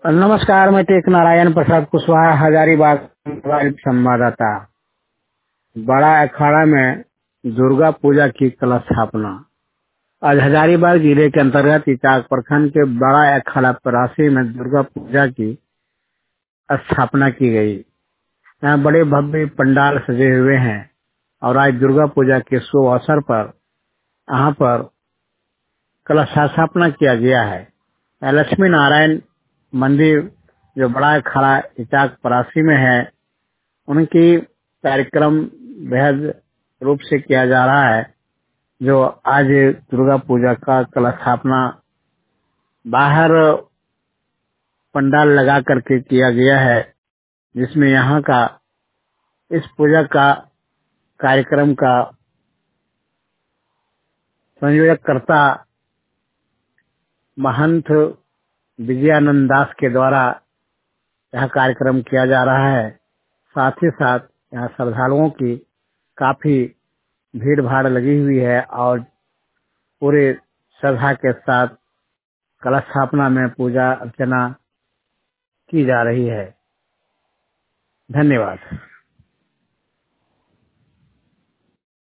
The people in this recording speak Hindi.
नमस्कार, मैं टेक नारायण प्रसाद कुशवाहा, हजारीबाग संवाददाता। बड़ा अखाड़ा में दुर्गा पूजा की कलश स्थापना। आज हजारीबाग जिले के अंतर्गत इचाक प्रखंड के बड़ा अखाड़ा परासी में दुर्गा पूजा की स्थापना की गई। यहाँ बड़े भव्य पंडाल सजे हुए हैं और आज दुर्गा पूजा के शुभ अवसर पर यहाँ पर कलश स्थापना किया गया है। लक्ष्मी नारायण मंदिर जो बड़ा अखाड़ा इचाक परासी में है, उनकी कार्यक्रम बेहद रूप से किया जा रहा है। जो आज दुर्गा पूजा का कलश स्थापना बाहर पंडाल लगा करके किया गया है, जिसमें यहाँ का इस पूजा का कार्यक्रम का संयोजक करता महंत विजयानंद दास के द्वारा यह कार्यक्रम किया जा रहा है। साथ ही साथ यहाँ श्रद्धालुओं की काफी भीड़ भाड़ लगी हुई है और पूरे श्रद्धा के साथ कलश स्थापना में पूजा अर्चना की जा रही है। धन्यवाद।